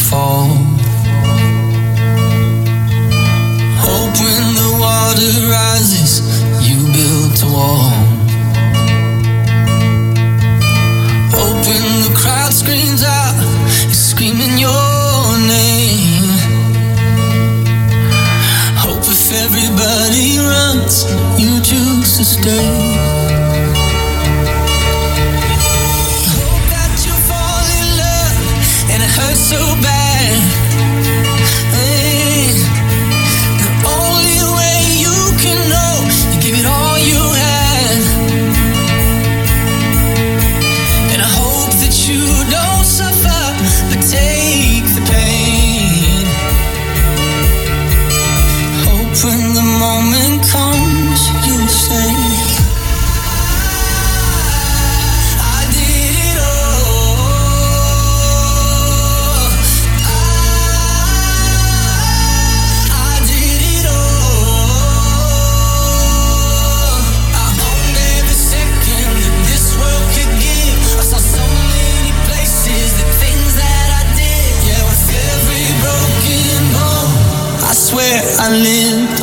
fall. Hope when the water rises, you built a wall. Hope when the crowd screams out, you're screaming your name. Hope if everybody runs, you choose to stay. So bad. Hey, the only way you can know, you give it all you had. And I hope that you don't suffer, but take the pain. Hope when the moment comes, you'll say, I lived.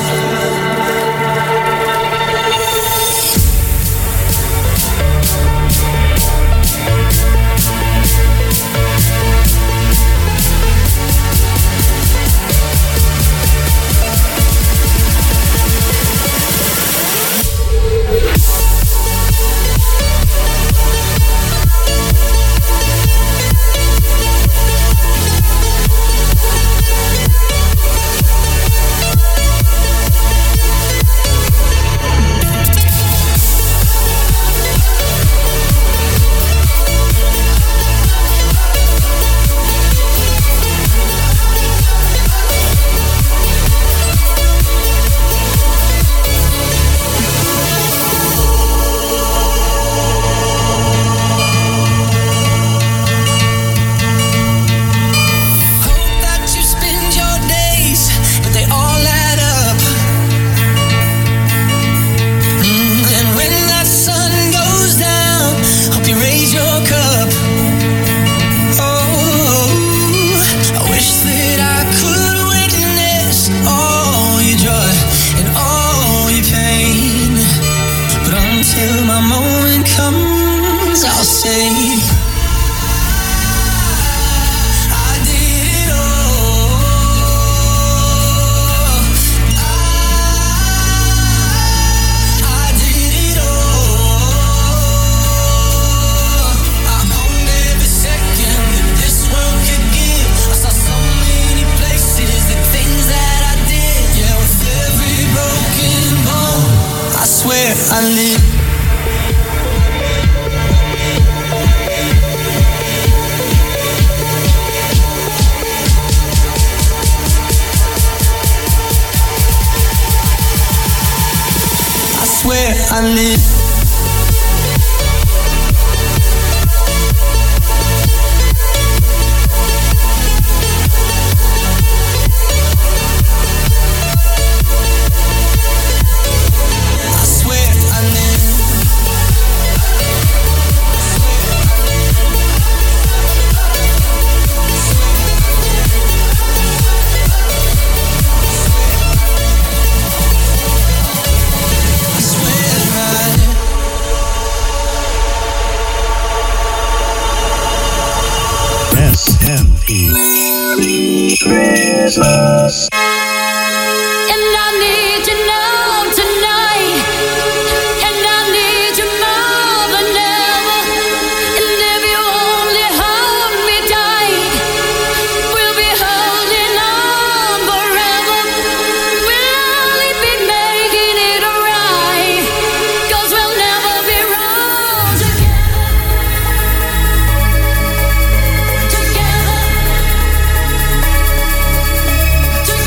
I live. I swear I live. Jesus. And I need you now tonight, and I need you more than ever. And if you only hold me tight, we'll be holding on forever. We'll only be making it right, 'cause we'll never be wrong together. Together.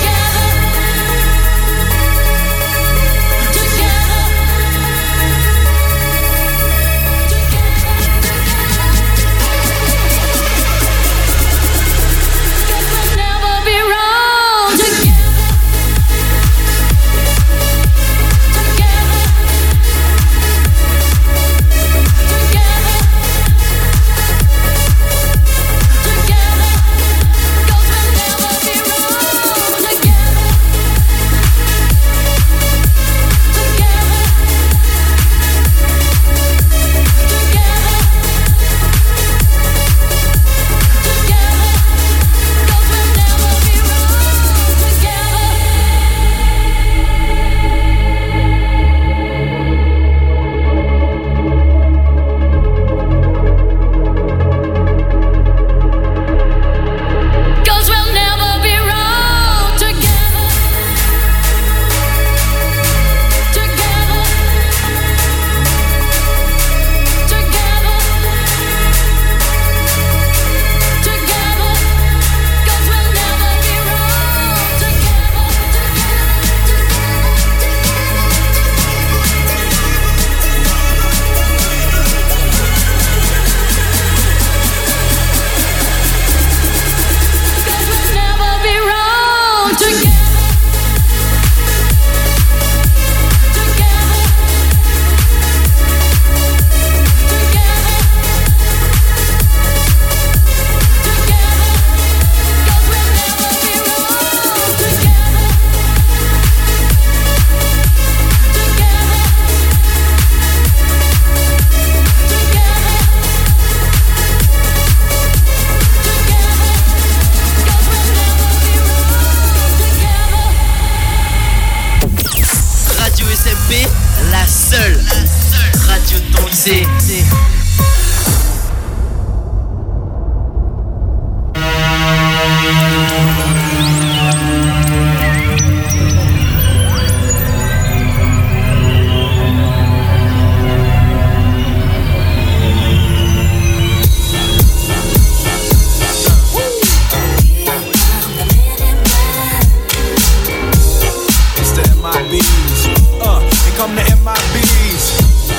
la seule radio de ton lycée. Come to MIBs.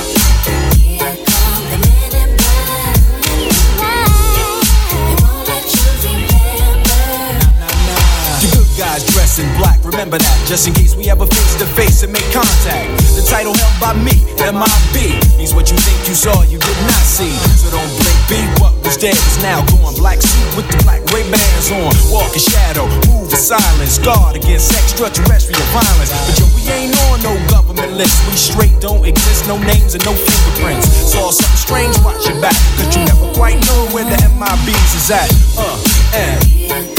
Guys dressed in black, remember that, just in case we ever face to face and make contact. The title held by me, MIB, means what you think you saw, you did not see. So don't blink, be what was dead is now gone. Black suit with the black Ray-Bans on, walk in shadow, move in silence, guard against extraterrestrial violence. But yo, we ain't on no government list, we straight don't exist, no names and no fingerprints. Saw something strange, watch your back, cause you never quite know where the MIBs is at. And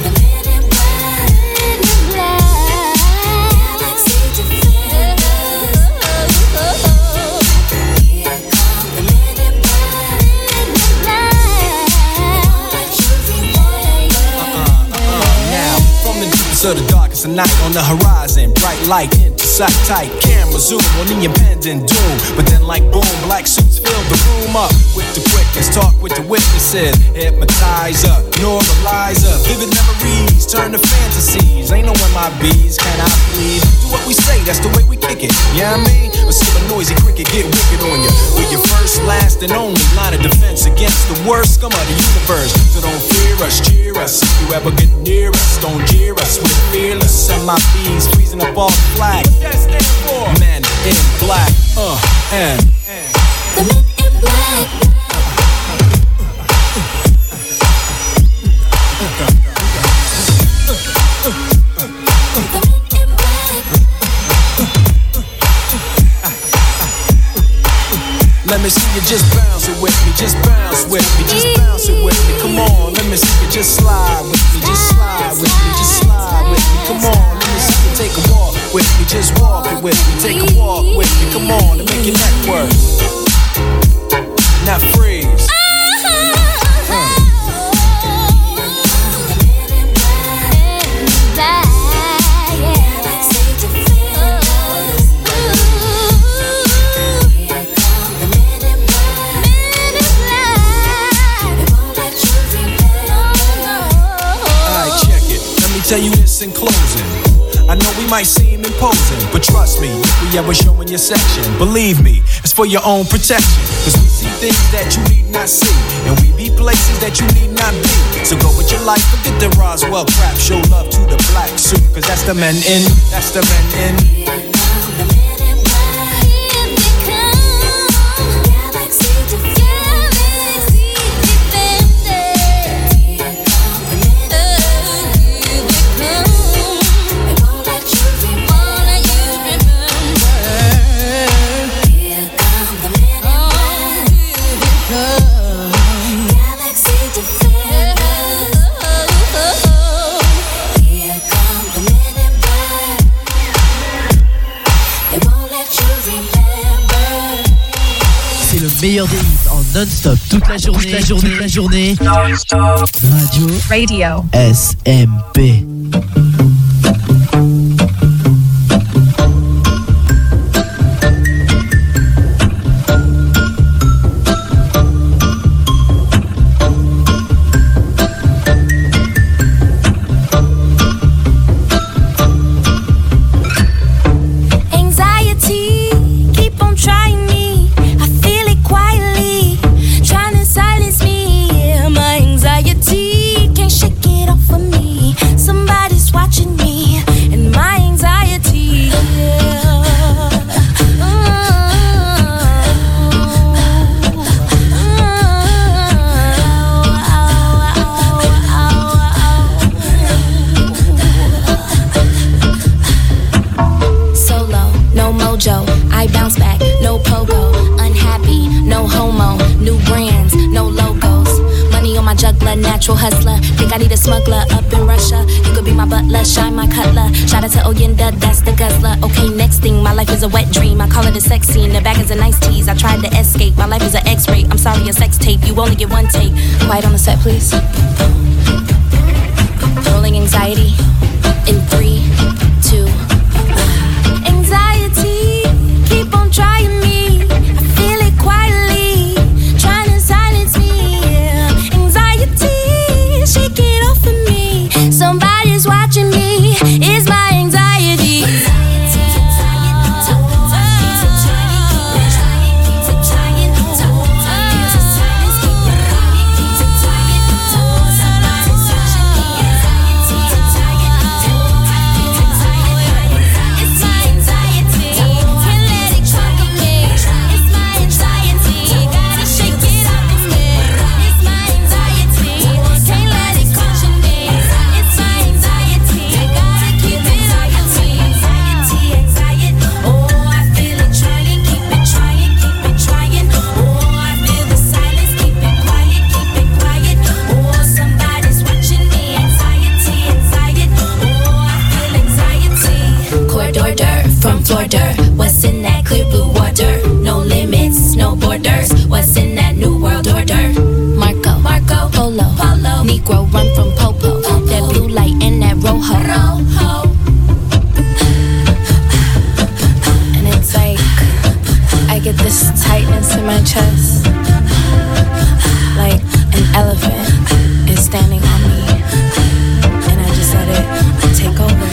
to the darkest of night on the horizon, bright light into sight tight, camera zoom on the impending doom. But then like boom, black suits fill the room up with the quickness, talk with the witnesses, hypnotizer, normalizer, vivid memories turn to fantasies. Ain't no MIBs, can I please? Do what we say, that's the way we kick it, yeah, you know what I mean? Or see a noisy cricket get wicked on you. We're your first, last and only line of defense against the worst scum of the universe. So don't fear us, cheer us, if you ever get near us, don't jeer us, we're fearless. MIBs freezing up all the flag. What that stand for? Men in black, and the men in black. Let me see you just bounce it with me, just bounce with me, just bounce it with me. Come on, let me see you just slide with me, just slide with me, just slide with me. Come on, let me see you take a walk with me, just walk it with me, take a walk with me. Come on, and make your neck work. Now freeze. Tell you this in closing, I know we might seem imposing, but trust me, if we ever show in your section, believe me, it's for your own protection. Cause we see things that you need not see, and we be places that you need not be. So go with your life, forget the Roswell crap, show love to the black suit, cause that's the men in, that's the men in. Meilleur des hits en non-stop toute la journée. Radio SMP. natural hustler. Think I need a smuggler up in Russia. You could be my butler, shine my cutler. Shout out to Oyenda, that's the guzzler. Okay, next thing, my life is a wet dream. I call it a sex scene. The bag is a nice tease. I tried to escape. My life is an X-ray. I'm sorry, a sex tape. You only get one take. Quiet on the set, please. Rolling anxiety in 3, 2. Anxiety, keep on trying me. I feel it quietly, trying to silence me. Anxiety, shake it off of me. Somebody's watching me. It's my anxiety. What's in that clear blue water? No limits, no borders. What's in that new world order? Marco, Polo, Negro run from Popo. That blue light and that rojo. And it's like I get this tightness in my chest, like an elephant is standing on me, and I just let it take over.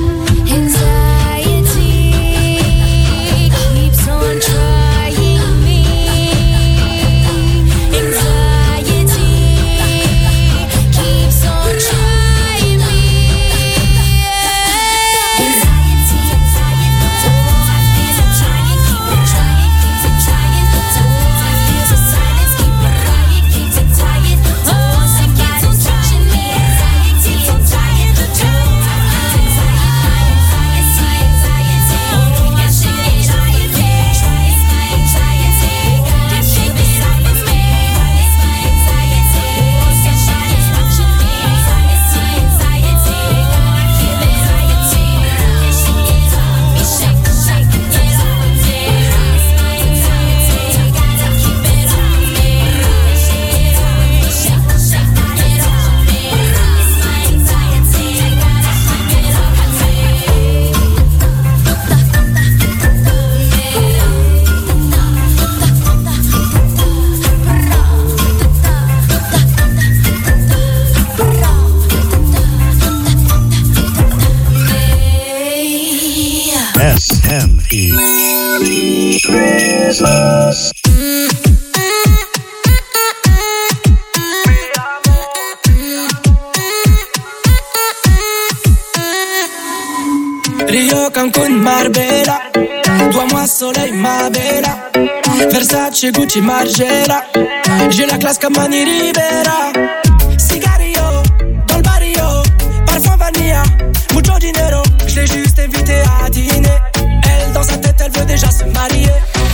Rio, Cancun, Marbella. Toi, moi, soleil, ma bella. Versace, Gucci, Margiela. J'ai la classe comme Manny Rivera. Cigarillo, dans le barrio. Parfum vanilla, mucho dinero. Je l'ai juste invitée à dîner. Elle, dans sa tête, elle veut déjà se marier.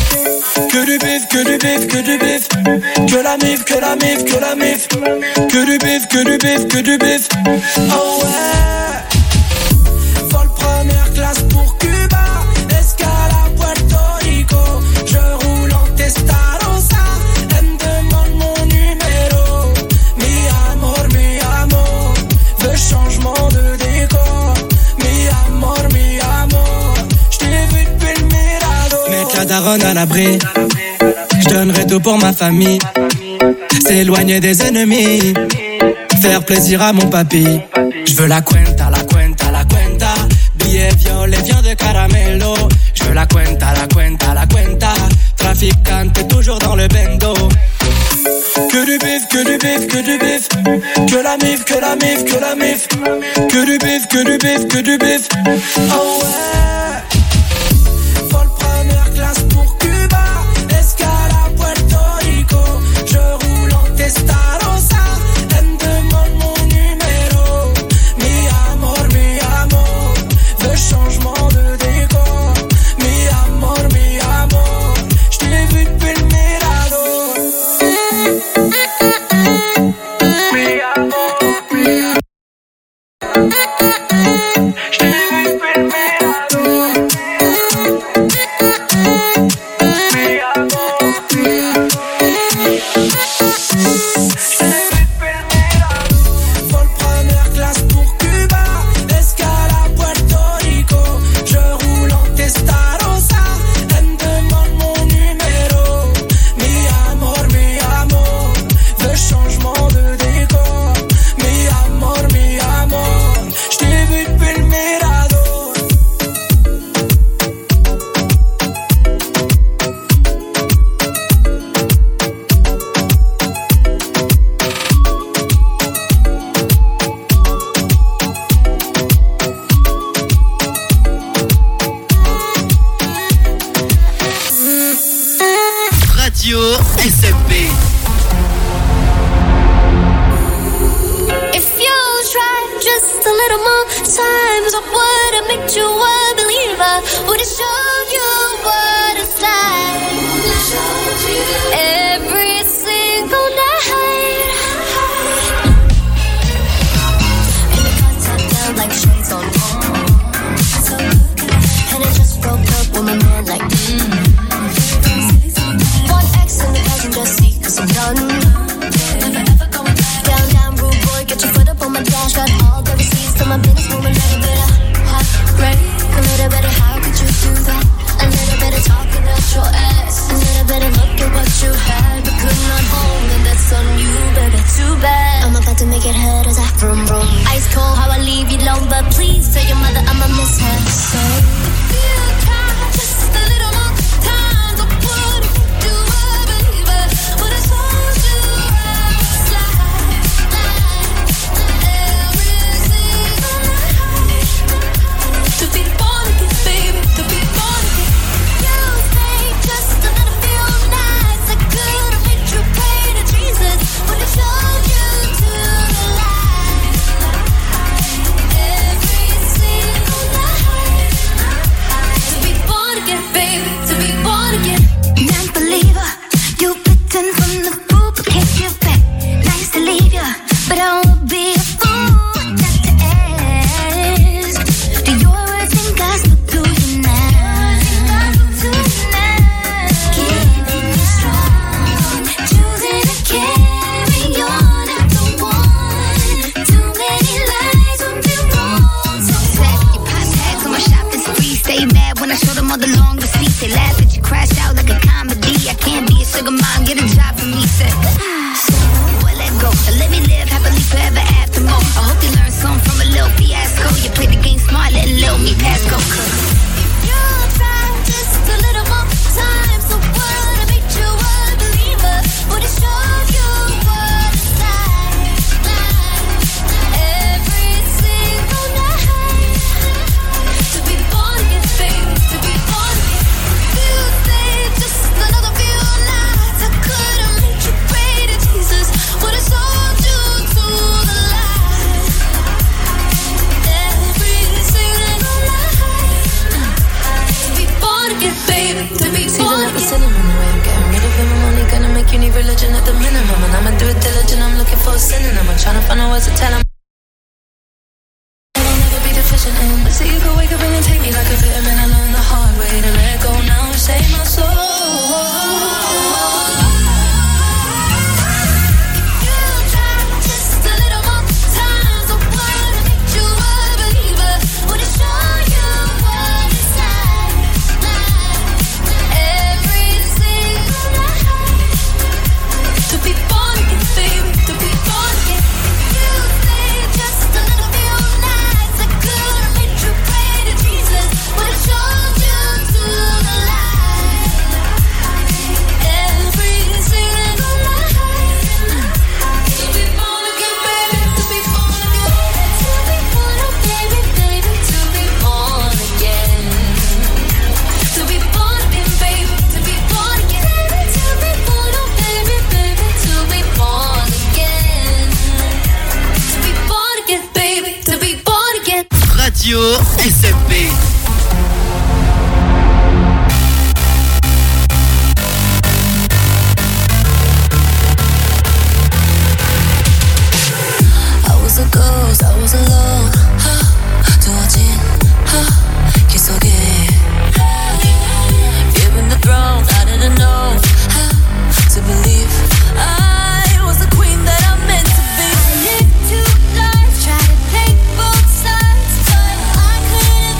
Que du bif, que du bif, que du bif. Que la mif, que la mif, que la mif. Que du bif, que du bif, que du bif. Oh ouais. Vol première classe pour Cuba. Escale à Puerto Rico. Je roule en Testarossa. Elle me demande mon numéro. Mi amor. Veux changement de décor. Mi amor. J't'ai vu depuis le Mirado. Mettre la daronne à l'abri. J'donnerai tout pour ma famille. S'éloigner des ennemis. Faire plaisir à mon papy. J'veux la cuenta. Billets violets, viande de caramelo. J'veux la cuenta. Traficante, toujours dans le bendo. Que du bif. Que la mif. Que du bif. Oh ouais. Vol première classe pour Cuba. Escale à Puerto Rico. Je roule en Testarossa. Elle me demande mon numéro. Mi amor. Veux changement de décor. Mi amor. J't'ai vu depuis le Mirado. Mi amor. Radio SMP. If you try just a little more times, I would have made you a believer. Would have showed you what it's like. Every single night. And the cuts are down like shades on. So good. And I just broke up with my man like one X in the passenger seat, cause I'm done. Down, rude boy, get your foot up on my dash. Got all the receipts to my business, move a little bit of heartbreak. A little bit of how could you do that? A little bit of talking about your ass. A little bit of look at what you had, but could not hold, and that's on you, baby. Too bad. I'm about to make it hurt as I vroom vroom. Ice cold, how I leave you alone, but please tell your mother I'ma miss her. So if you try just a little more time, I would've made you a believer. Would've told you right slide. Every single night. To be born again, baby, to be born again. You stayed just a little few nights. I could've made you pray to Jesus. Would've showed you to the light. Every single night. To be born again, baby, to be born again. Non-believer, you bitten from the food, but can't give back. Nice to leave ya, but I won't be a fool not to ask. Do your words and gospel to you now? Keeping you strong, choosing to carry on after one. Too many lies would be wrong. So sad, you pass tags on my shopping spree. Stay mad when I show them all the long receipts. They laugh at you, crash out like a comedy. I can't be a sugar mom, get a job for me. Said, well, let go, let me live happily forever after more. I hope you learned something from a little fiasco. You played the game smart, letting little me pass go. If you try just a little more time, so would've made you a believer. Would've showed you what it's like. Every single night. To be born again, baby, to be born again. You stayed just another few nights. I could've made you pray to Jesus. Would've sold you to the light. Every single night. To be born again, baby, to be born again. Sitting in the way of getting rid of him. I'm only gonna make you need religion at the minimum. And I'ma do it diligent, I'm looking for a synonym. I'm trying to find out words to tell him. I'll never be deficient in. So you could wake up and take me like a vitamin. I learned the hard way to let go now and save my soul. You try just a little more time, so would've made you a believer. Would've shown you what it's like. Every single night. To be born again, baby, to be born again. You stayed just a little few nights. I could've made you pray to Jesus. Would've showed you to the light. Every single night. To be born again, baby, to be born again. To be born, oh baby, baby. To be born again. To be born again, baby. To be born again. To be born, oh baby, baby. To be born again. To be born again, baby. To be born again. Radio SMP. I was a ghost, I was alone. 두어진 길 속에 given the throne, I didn't know how to believe I was the queen that I'm meant to be. I lived two lives, tried to take both sides, but I couldn't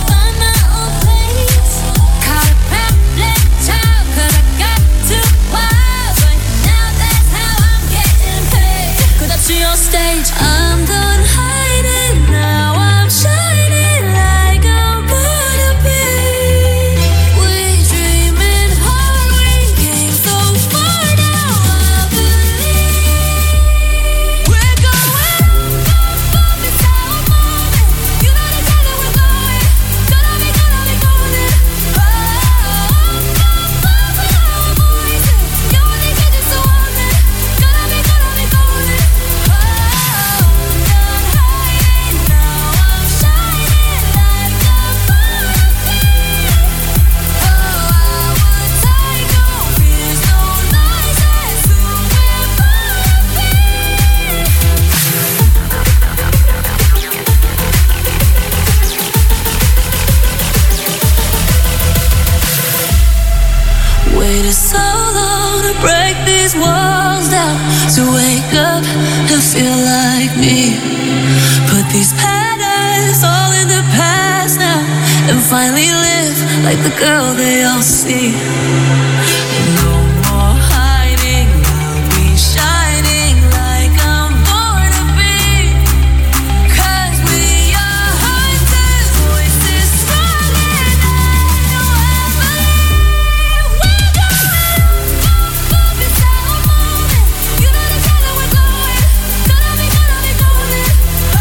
so long to break these walls down, to wake up and feel like me. Put these patterns all in the past now, and finally live like the girl they all see. No more hiding, I'll be shining like I'm born to be. 'Cause we are hunters, voices stronger than you ever believe. We're going up, it's how I'm moving. You know the color we're going. Gonna be golden. Oh,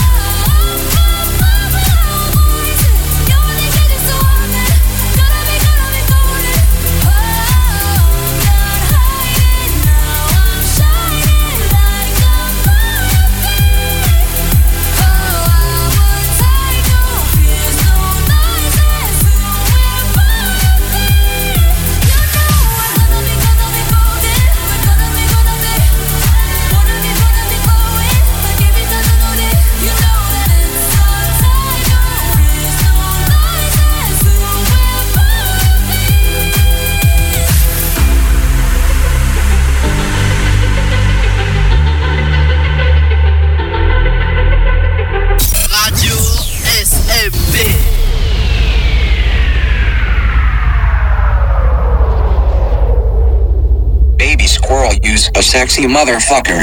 voices. You only get it so often. Gonna be golden. Oh, not hiding now. I'm shining like I'm born to be. Oh, I would take no fears, no noises. Who we're born to be. You know we're gonna be golden. We're gonna be golden. Wanna be glowing. I give it to the golden. You know that it's our time. No fears, no noises. Who we're born to be. Radio SMP. Baby squirrel, use a sexy motherfucker.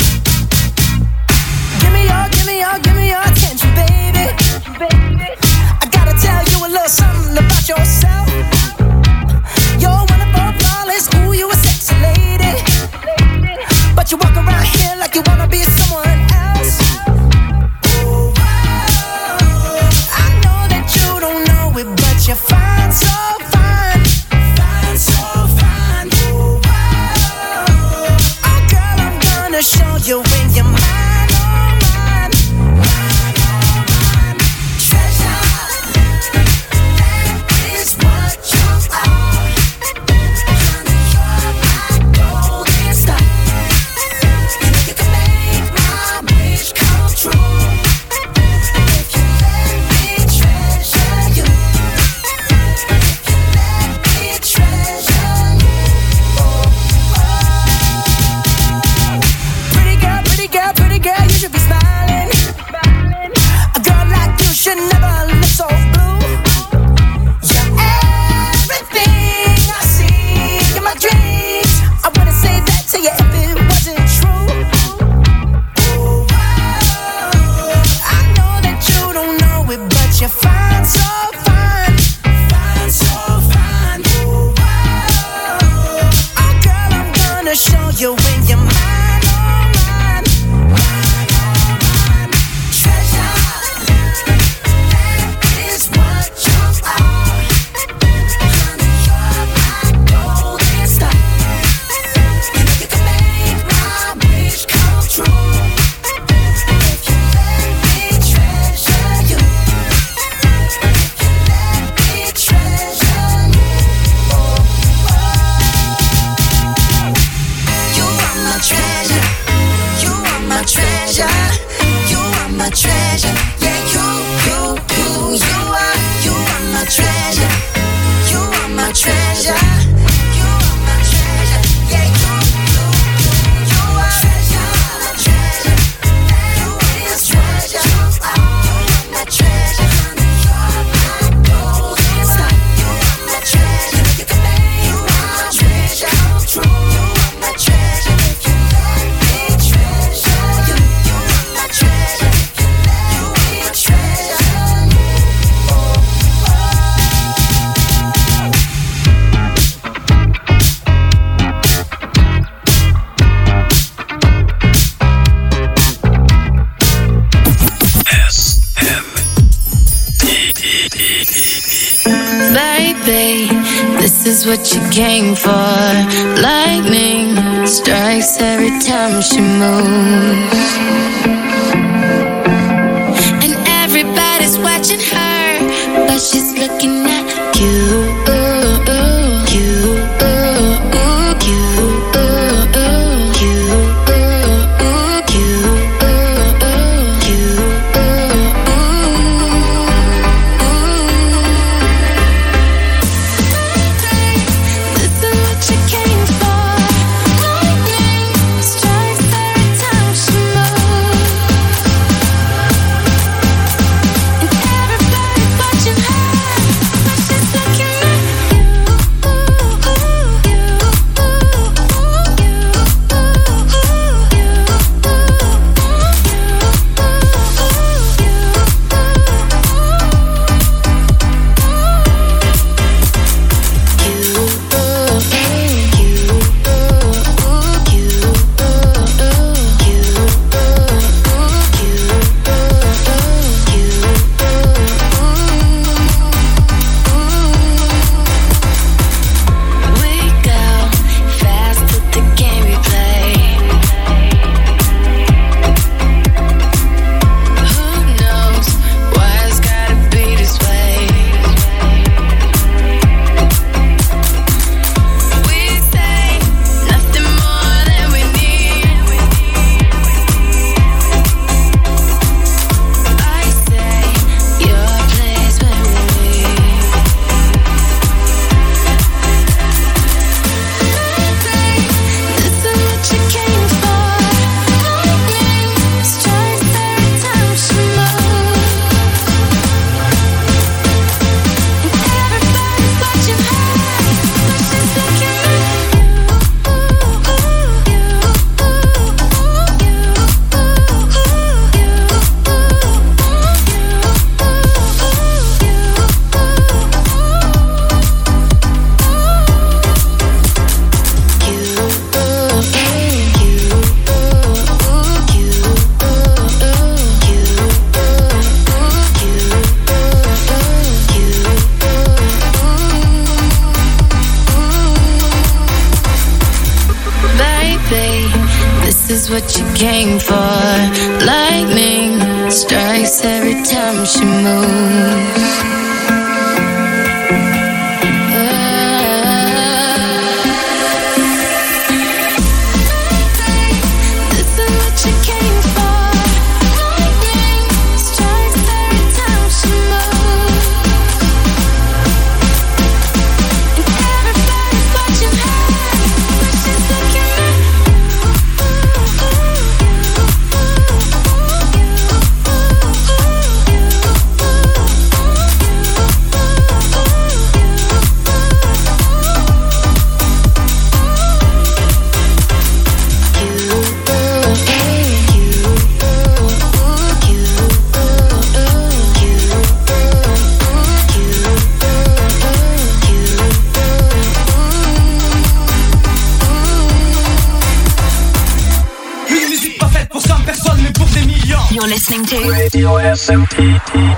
Give me your attention, baby. I gotta tell you a little something about yourself. You're wonderful, flawless, ooh, you a sexy lady. But you walk around here like you wanna be someone else. Ooh, I know that you don't know it, but you're fine, so fine. Fine, so fine. Ooh, oh, girl, I'm gonna show you when you're mine. Pretty girl, you should be smiling. A girl like you should never look so blue. You're everything I see in my dreams. I wouldn't say that to you if it wasn't true. Ooh, I know that you don't know it, but you're fine, so fine. Fine, so fine. Ooh, oh, girl, I'm gonna show you when you're mine. Treasure, yeah, you are my treasure. You are my treasure. You are my treasure. Yeah, you are treasure. You are treasure. You are my treasure. You are my golden star. You are my treasure. You are my treasure. You are my treasure. If you let me treasure you, you are my treasure. Baby, this is what you came for. Lightning strikes every time she moves, and everybody's watching her, but she's looking at you. This is what is what you came for. Lightning strikes every time she moves. You're listening to Radio SMP.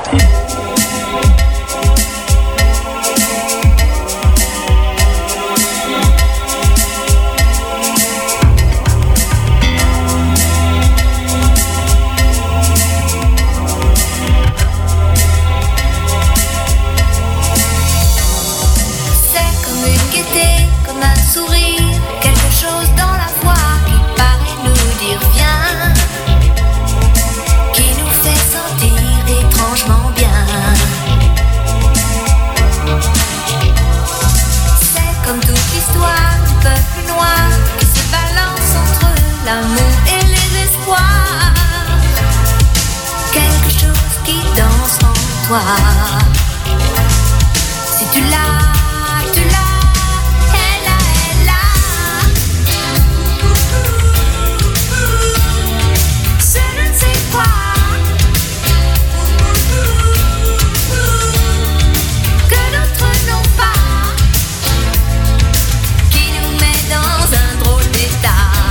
Si tu l'as, tu l'as, elle a. Je ne sais quoi que d'autres n'ont pas, qui nous met dans un drôle d'état.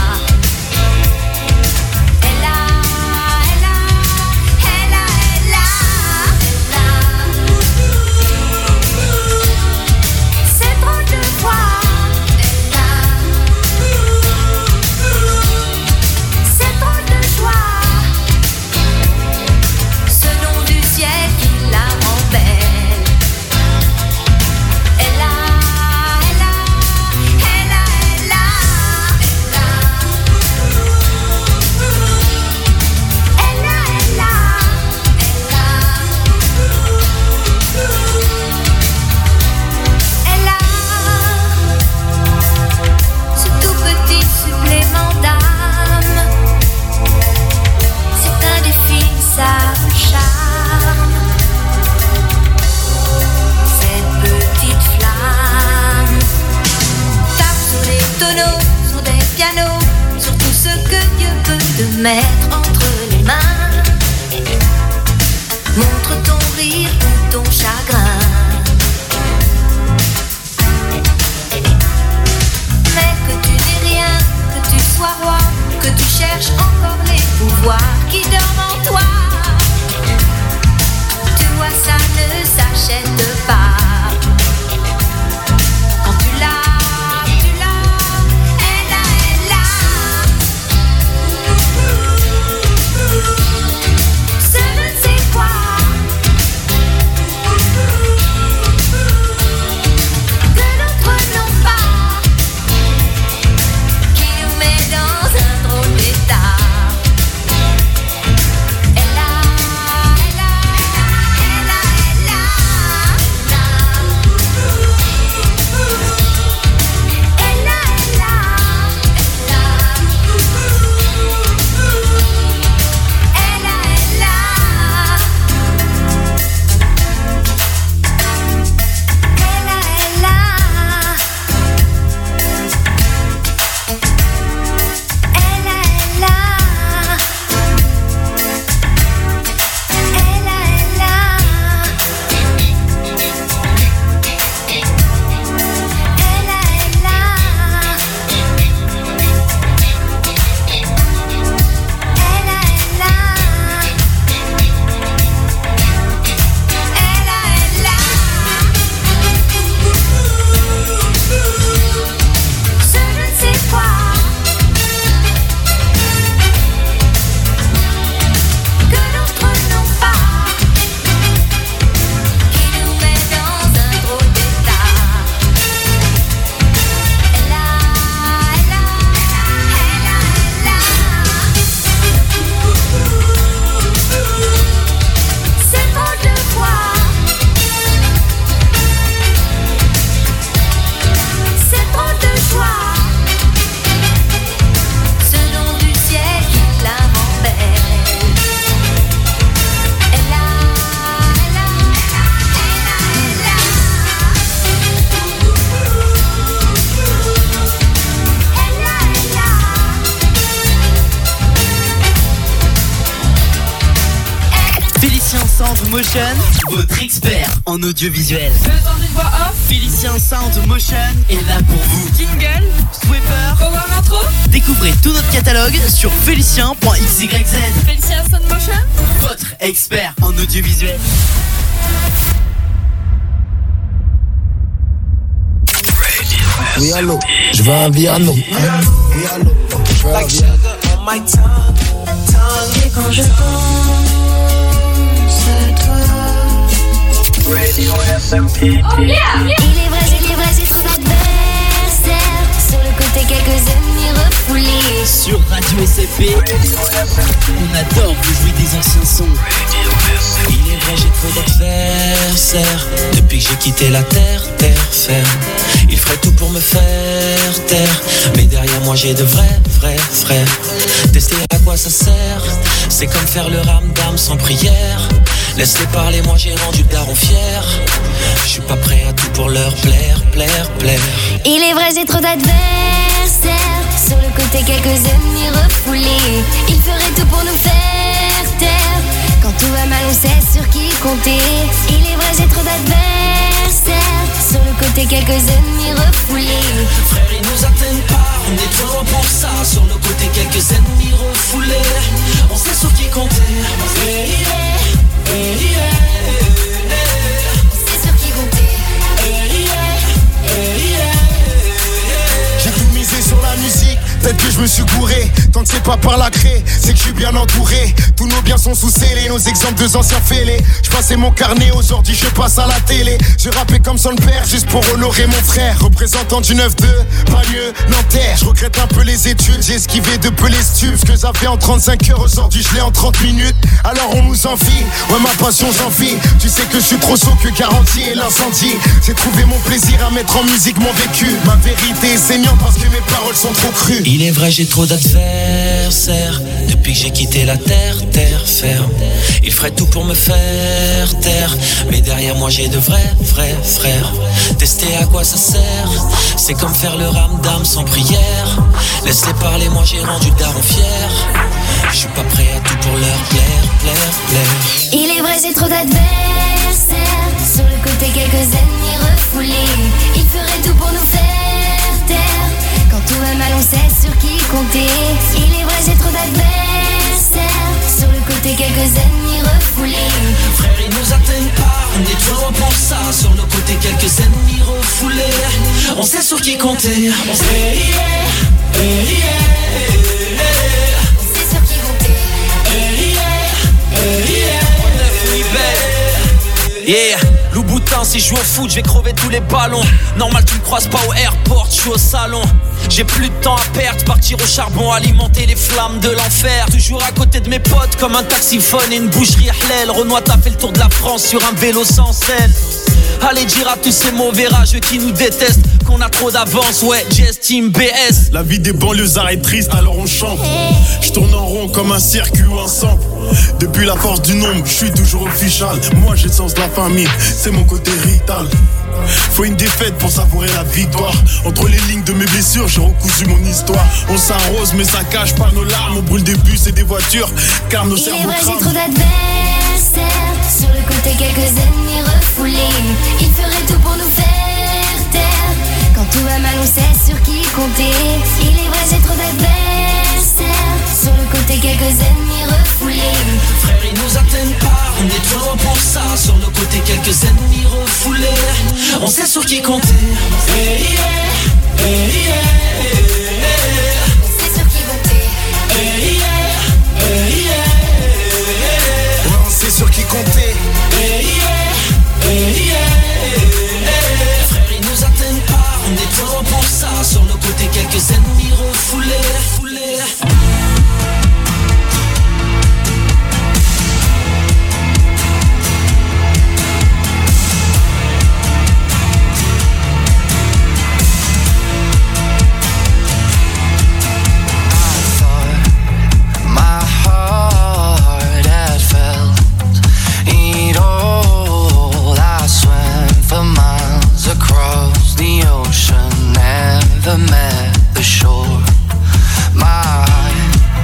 Mettre entre les mains, montre ton rire ou ton chagrin. Mais que tu n'es rien, que tu sois roi, que tu cherches encore les pouvoirs qui dorment en toi. Tu vois, ça ne s'achète pas. Quand tu l'as, Sound Motion, votre expert en audiovisuel. Besoin d'une voix off? Félicien Sound Motion est là pour vous. Jingle, Sweeper, power intro. Découvrez tout notre catalogue sur félicien.xyz. Félicien Sound Motion, votre expert en audiovisuel. Oui, allô, je veux un piano. Oui, allô, je veux un piano. Et quand je pense à toi, Oh yeah! il est vrai, j'ai trop d'adversaires. Sur le côté, quelques ennemis refoulés. Sur Radio SFP, on adore vous jouer des anciens sons. Il est vrai, j'ai trop d'adversaires. Depuis que j'ai quitté la terre ferme. Ils feraient tout pour me faire taire. Mais derrière moi j'ai de vrais frères. Tester à quoi ça sert? C'est comme faire le ramdam sans prière. Laisse-les parler, moi j'ai rendu le daron fier. Je suis pas prêt à tout pour leur plaire. Il est vrai, j'ai trop d'adversaires. Sur le côté, quelques ennemis refoulés. Ils feraient tout pour nous faire taire. Quand tout va mal, on sait sur qui compter. Il est vrai, j'ai trop d'adversaires. Sur le côté, quelques ennemis refoulés. Frère, ils nous atteignent pas, on est trop pour ça. Sur le côté, quelques ennemis refoulés. On sait sur qui compter. C'est sur qui compter. J'ai tout misé sur la musique, peut-être que je me suis gouré. Tant que c'est pas par la craie, c'est que je suis bien entouré. Tous nos biens sont sous scellés, nos exemples de anciens fêlés. Je passais mon carnet aux ordi, je passe à la télé. J'ai rappé comme son père, juste pour honorer mon frère. Représentant du 9-2, Bagneux, Nanterre. Je regrette un peu les études, j'ai esquivé de peu les stupes. Ce que j'avais en 35 heures, aujourd'hui je l'ai en 30 minutes. Alors on nous envie, ouais ma passion j'en vis. Tu sais que je suis trop chaud que garantie et l'incendie. J'ai trouvé mon plaisir à mettre en musique mon vécu. Ma vérité est saignante parce que mes paroles sont trop crues. Il est vrai, j'ai trop d'adversaires. Depuis que j'ai quitté la terre ferme. Ils feraient tout pour me faire taire. Mais derrière moi j'ai de vrais frères. Tester à quoi ça sert? C'est comme faire le ramdam sans prière. Laisse-les parler, moi j'ai rendu le daron fier. Je suis pas prêt à tout pour leur plaire. Il est vrai, j'ai trop d'adversaires. Sur le côté, quelques ennemis refoulés. Ils feraient tout pour nous faire taire. Quand tout va mal, on sait sur qui compter. Il est vrai, j'ai trop d'adversaires. Sur le côté, quelques ennemis refoulés. Frère, ils nous atteignent pas, on est trop pour ça. Sur le côté, quelques ennemis refoulés. On sait sur qui compter. On sait, C'est sur qui compter. Yeah, Louboutin, si je joue au foot, je vais crever tous les ballons. Normal, tu me croises pas au airport, je suis au salon. J'ai plus de temps à perdre, partir au charbon, alimenter les flammes de l'enfer. Toujours à côté de mes potes, comme un taxiphone et une boucherie Ahlel. Renoir, t'as fait le tour de la France sur un vélo sans selle. Allez dire à tous ces mauvais rageux qui nous détestent qu'on a trop d'avance, ouais, Jazz Team BS. La vie des banlieusards est triste, alors on chante. Je tourne en rond comme un circuit ou un sample. Depuis la force du nombre, je suis toujours official. Moi j'ai le sens de la famille, c'est mon côté rital. Faut une défaite pour savourer la victoire. Entre les lignes de mes blessures, j'ai recousu mon histoire. On s'arrose mais ça cache pas nos larmes. On brûle des bus et des voitures, car nos cerveaux crament. Il est vrai, j'ai trop d'adversaires. Sur le côté, quelques ennemis refoulés. Ils feraient tout pour nous faire taire. Quand tout va mal, on sait sur qui compter. Il est vrai, j'ai trop d'adversaires. Sur le côté, quelques ennemis refoulés. Frère, ils nous atteignent pas, on est trop pour ça. Sur le côté, quelques ennemis refoulés. On sait sur qui compter. C'est sur qui compter. Ouais, on sait sur qui compter. Frère, ils nous atteignent pas, on est trop pour ça. Sur le côté, quelques ennemis refoulés. Never met the shore. My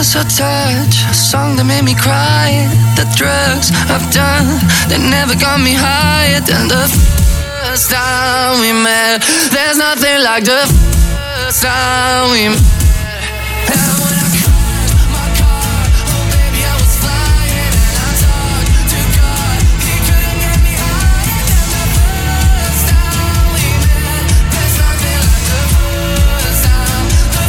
lost your touch, a song that made me cry. The drugs I've done, they never got me higher than the first time we met. There's nothing like the first time we met. And when I crashed my car, oh baby I was flying. And I talked to God, he couldn't get me higher than the first time we met. There's nothing like the first time we met.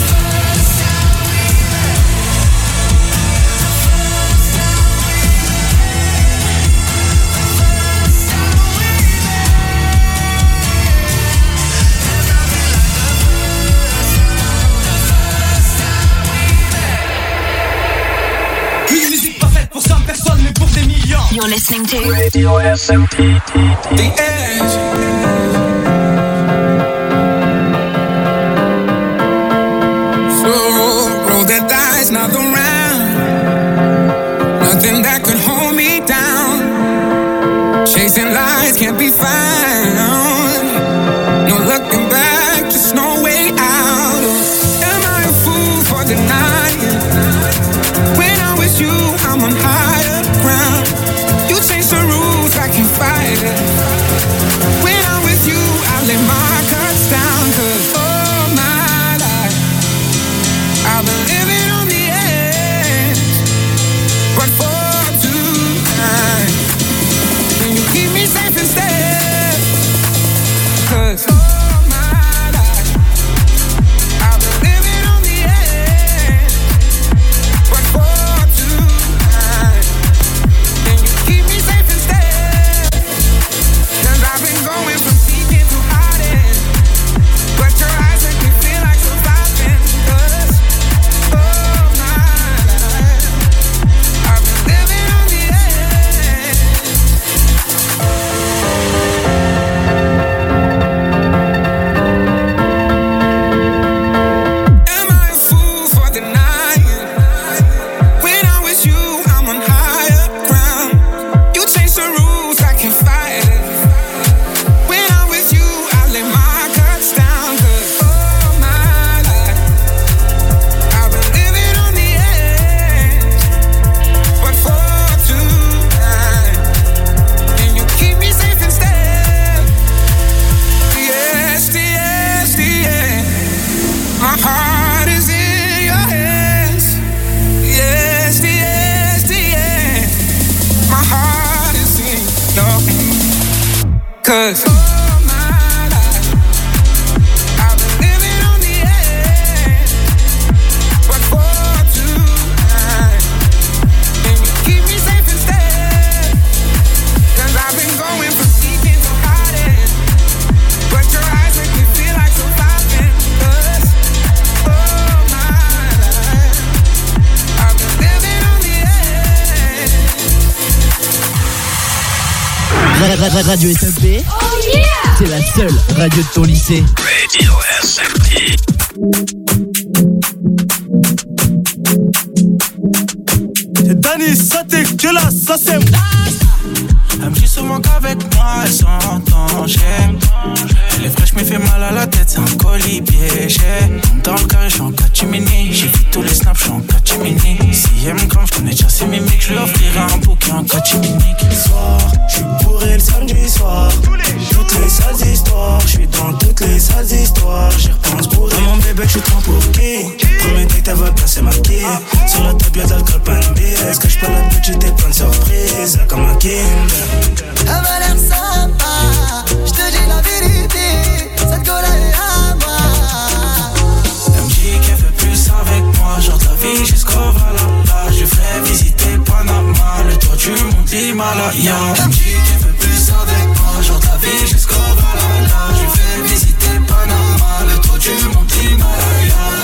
Personne mais pour des millions. You're listening to Radio SMP. The Edge. So roll the dice, now around. Nothing that could hold me down. Chasing lies can't be found. No looking back, just no way out. Am I a fool for denying? When I'm with you, I'm on higher ground. You change the rules, I can fight it. When I'm with you, I lay my cuts down. Cause all my life I've been living on the edge. But for tonight, can you keep me safe instead? Cause all my life I've been living on the edge. But for tonight, can you keep me safe instead? Cause I've been going from seeking to hiding, but your eyes make me feel like surviving. Cause all my life I've been living on the edge. Am I a fool for denying? When I'm with you, I'm on higher ground. You change the rules, I can fight it. When I'm with you, I lay my cuts down. Cause all my life I've been living on the edge. But for tonight, can you keep me safe instead? Yes, yes, yes. My heart is in your hands. Yes, yes, yes. My heart is in your hands. Cause all my life I've been living on the edge. But for tonight, can you keep me safe instead? Cause I've been going from seeking to hiding, but your eyes make me feel like surviving. Cause all my life I've been living on the edge. Radio SMP, c'est la seule radio de ton lycée. Radio SMP. C'est Danny, ça t'es que là, ça c'est elle me dit souvent qu'avec moi elle s'entend. Elle est fraîche mais fait mal à la tête, c'est un colis piégé. Dans le carré, j'suis en catimini. J'ai vu tous les snaps, j'suis en catimini. Si elle me crame, j'connais déjà ses mimiques. J'lui offrirai un bouquet en catimini. Soir, j'suis bourré le samedi soir. Toutes les sales histoires, j'suis dans toutes les sales histoires. J'y repense bourré. Dans mon bébé, j'suis trop pour qui? Premier date, elle va bien se maquiller. Sur la table, y'a d'alcool, pas une bière. Est-ce que j'peux la petite et plein de surprises? Comme un Kinder. Elle m'a l'air sympa, je te dis la vérité, cette go là est à moi. Elle me dit qu'elle veut plus avec moi, genre de la vie jusqu'au Valhalla. Je fais visiter Panama, le toit du monde l'Himalaya. Elle me dit qu'elle veut plus avec moi, genre de la vie jusqu'au Valhalla. Je fais visiter Panama, le toit du monde l'Himalaya.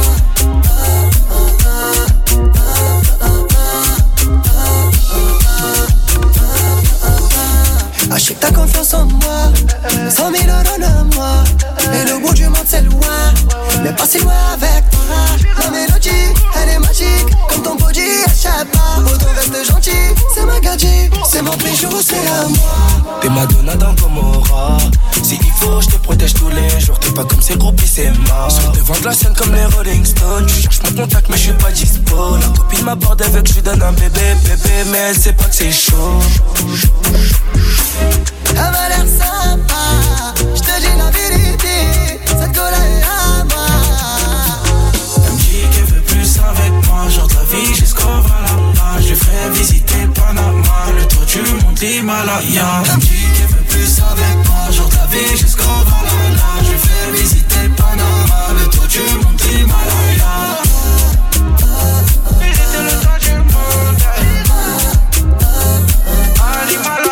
Achète ta confiance en moi, 100 000 € le mois. Et le bout du monde c'est loin, mais pas si loin avec toi. La mélodie, elle est magique, comme ton body, achète pas. Autant reste gentil, c'est ma gadget, c'est mon bijou, c'est à moi. T'es Madonna dans Gomorrah. Si il faut, je te protège tous les jours. T'es pas comme ces groupies c'est mort. Sur le devant de la scène comme les Rolling Stones. Tu cherches mon contact mais je suis pas dispo. La copine m'aborde avec je lui donne un bébé, mais elle sait pas que c'est chaud. Elle m'a l'air sympa, j'te dis la vérité, cette go là est à moi. Elle me dit qu'elle veut plus avec moi, genre de la vie jusqu'au Valhalla. Je lui ferai visiter Panama, le tour du monde l'Himalaya. Elle me dit qu'elle veut plus avec moi, genre de la vie jusqu'au Valhalla. Je lui ferai visiter Panama, le tour du monde l'Himalaya. Visiter le tour du monde à l'Himalaya.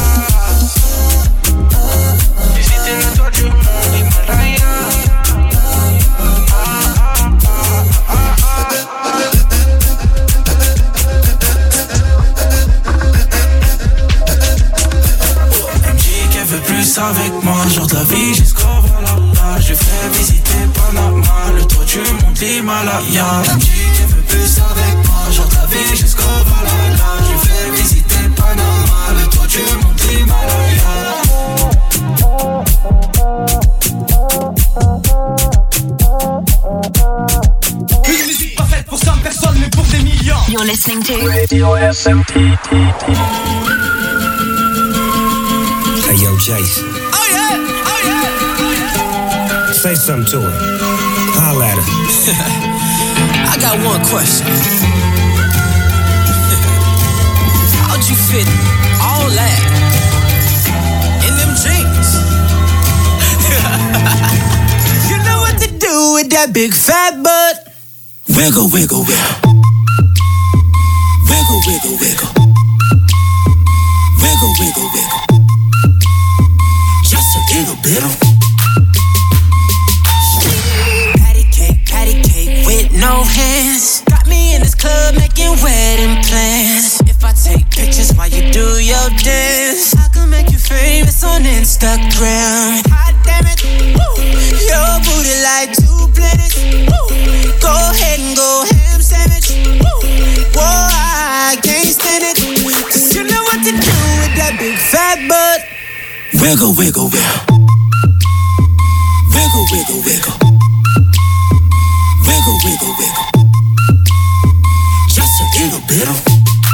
Visiter le tour du monde Himalaya. Plus avec moi, jour de la vie jusqu'au Valhalla. Je fais visiter Panama, le tour du monde l'Himalaya. Elle me dit qu'elle veut plus avec moi, jour de la vie jusqu'au Valhalla. Je fais visiter Panama, le tour du monde l'Himalaya. Une musique pas faite pour 100 personnes mais pour des millions. You're listening to Radio SMP. Hey yo, Jason. Oh yeah, oh yeah, oh yeah. Say something to her. Holla at her. I got one question. How'd you fit all that in them jeans? You know what to do with that big fat butt. Wiggle, wiggle, wiggle. Wiggle, wiggle, wiggle. Wiggle, wiggle, wiggle. Just a little bit of patty cake with no hands. Got me in this club making wedding plans. If I take pictures while you do your dance, I can make you famous on Instagram. Hot damn it, woo. Your booty like 2 planets. Woo. Go ahead and go ham sandwich. Woo. Whoa, I can't stand it. 'Cause you know what to do with that big fat butt. Wiggle, wiggle, wiggle. Wiggle, wiggle, wiggle. Wiggle, wiggle, wiggle. Just a little bit of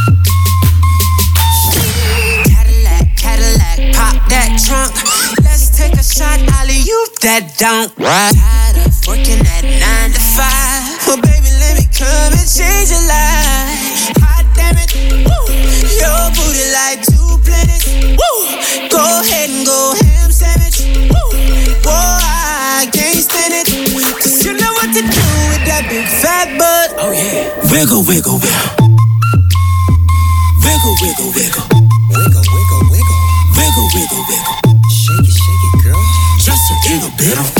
Cadillac, pop that trunk. Let's take a shot, alley-oop that don't. Tired of working at 9 to 5. Well, baby, let me come and change your life. Hot damn it, woo. Your booty like 2 planets. Woo. Go ahead and go ham sandwich. Woo. Whoa, I can't stand it. 'Cause you know what to do with that big fat butt. Oh yeah. Wiggle, wiggle, wiggle. Wiggle, wiggle, wiggle. Wiggle, wiggle, wiggle. Wiggle, wiggle, wiggle. Shake it, girl. Just a little bit of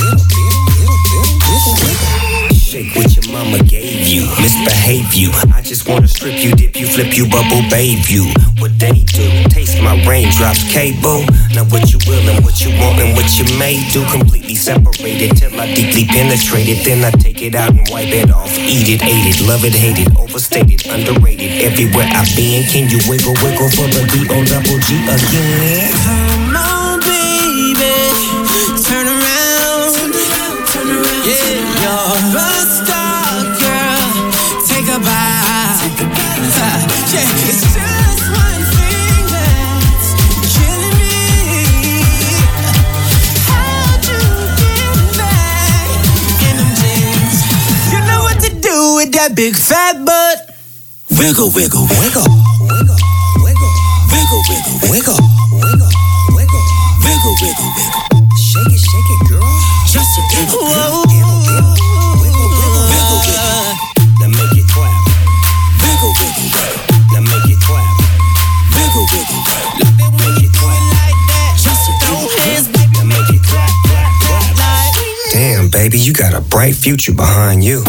Shake what your mama gave you, misbehave you. I just wanna strip you, dip you, flip you, bubble babe you. What they do, taste my raindrops, cable. Now what you will and what you want and what you may do. Completely separated till I deeply penetrate it. Then I take it out and wipe it off. Eat it, ate it, love it, hate it. Overstated, underrated. Everywhere I've been, can you wiggle, wiggle for the D-O-double-G again? Come on, baby, turn around, yeah, you're a star, girl, take a bite, yeah, it's just one thing that's killing me, how'd you get back in them jeans, you know what to do with that big fat butt, wiggle, wiggle, wiggle, Wiggle, wiggle, wiggle, wiggle, wiggle, wiggle, wiggle. wiggle, wiggle, wiggle. Shake it, girl. Just a little bit. Wiggle, wiggle, wiggle. Now make it clap. Wiggle, wiggle, wiggle. Now make it clap. Wiggle, wiggle, wiggle. Make it clap. Just a little bit. Now make it clap, clap, clap. Damn, baby, you got a bright future behind you.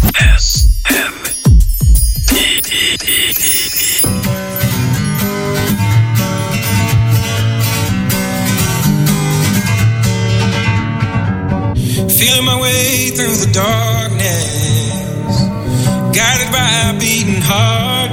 Feeling my way through the darkness, guided by a beating heart.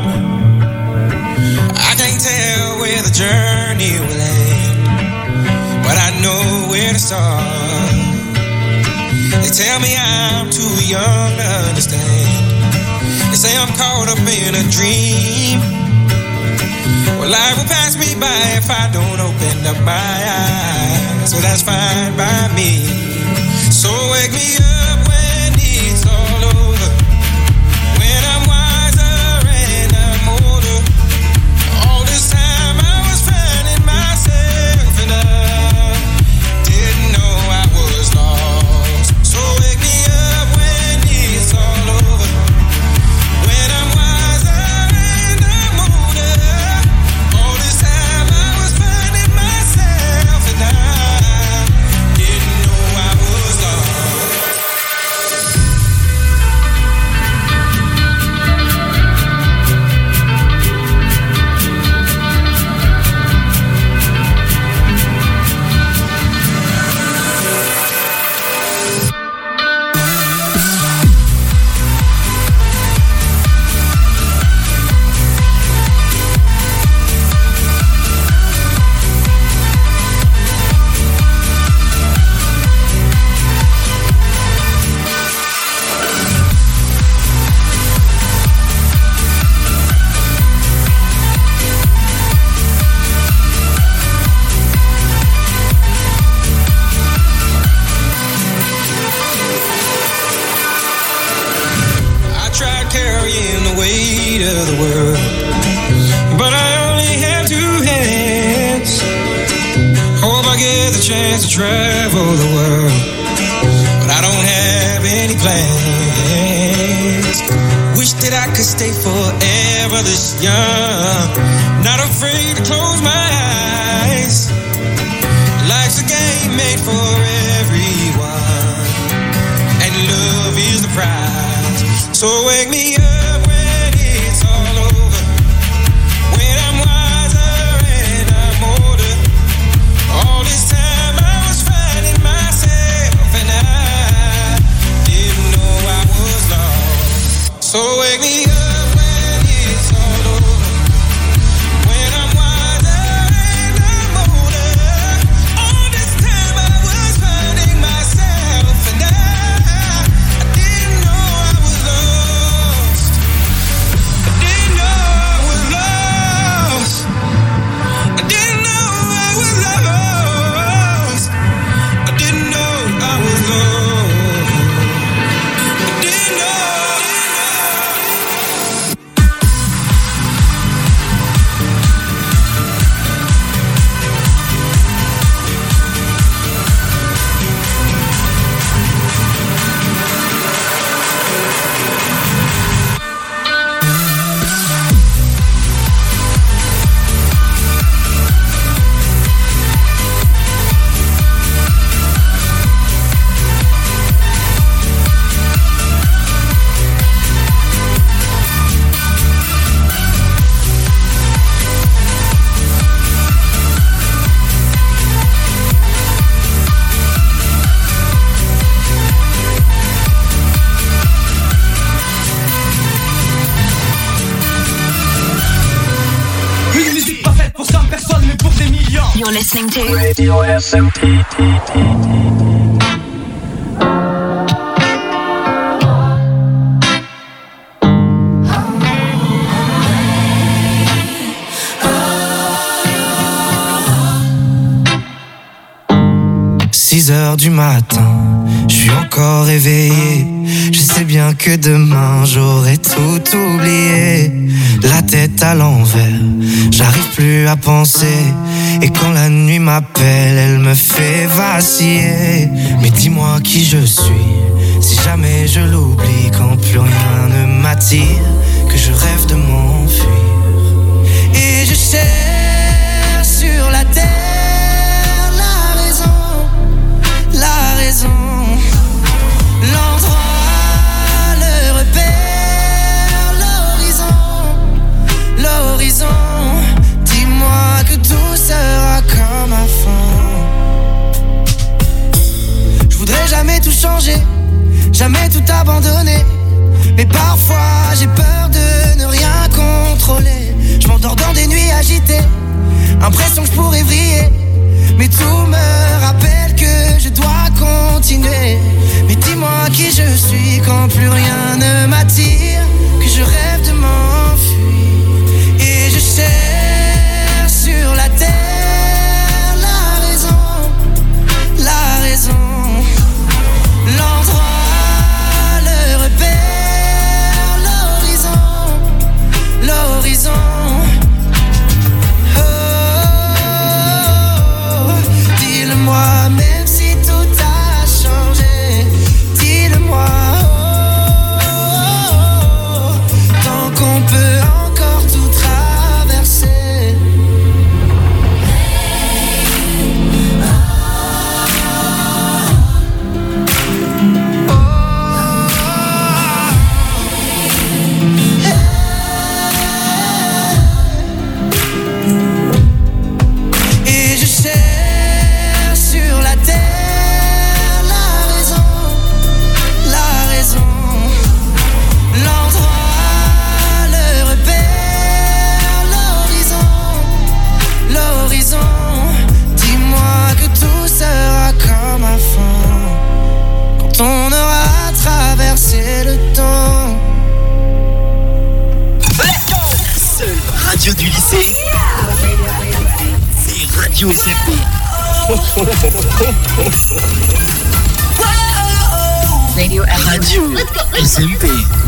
I can't tell where the journey will end, but I know where to start. tell me I'm too young to understand. They say I'm caught up in a dream. Well, life will pass me by if I don't open up my eyes. So that's fine by me. So wake me up when it's all over, when I'm wiser and I'm older. All this time I was finding myself and I didn't know I was lost. So wake me up when it's all over, when I'm wiser and I'm older. All this time I was finding myself and I didn't know I was lost. I tried carrying the weight of the world, but I only have two hands. Hope I get the chance to travel the world, but I don't have any plans. Wish that I could stay forever this young, not afraid to close my eyes. Life's a game made for everyone, and love is the prize. So wake me up when it's all over, when I'm wiser and I'm older. All this time I was finding myself and I didn't know I was lost. So wake me up when it's all over, when I'm wiser and I'm older. All this time I was finding myself and I didn't know I was lost. I didn't know I was lost. I didn't know I was lost. I didn't know I was lost. I didn't know. Une musique pas faite pour 100 personnes mais pour des millions. You're listening to Radio SMP. Heures du matin, je suis encore éveillé. Je sais bien que demain j'aurai tout oublié. La tête à l'envers, j'arrive plus à penser. Et quand la nuit m'appelle, elle me fait vaciller. Mais dis-moi qui je suis, si jamais je l'oublie. Quand plus rien ne m'attire, que je rêve de m'enfuir. Et je cherche sur la terre la raison, l'endroit, le repère, l'horizon. Dis-moi que tout sera comme avant. Je voudrais jamais tout changer, jamais tout abandonner. Mais parfois j'ai peur de ne rien contrôler. Je m'endors dans des nuits agitées, impression que je pourrais vriller. Mais tout me rappelle que je dois continuer. Mais dis-moi je suis quand plus rien ne m'attire, que je rêve de m'enfuir. Et je cherche sur la terre la raison, l'endroit, le repère, l'horizon. Dis-le-moi, même si tout a changé. Dis-le-moi, tant qu'on peut encore tout traverser. Et je cherche sur la terre la raison, l'endroit, le repère, l'horizon. Dis-moi que tout sera comme avant, quand on aura traversé le temps. La seule radio du lycée, c'est Radio SMP. Radio SMP.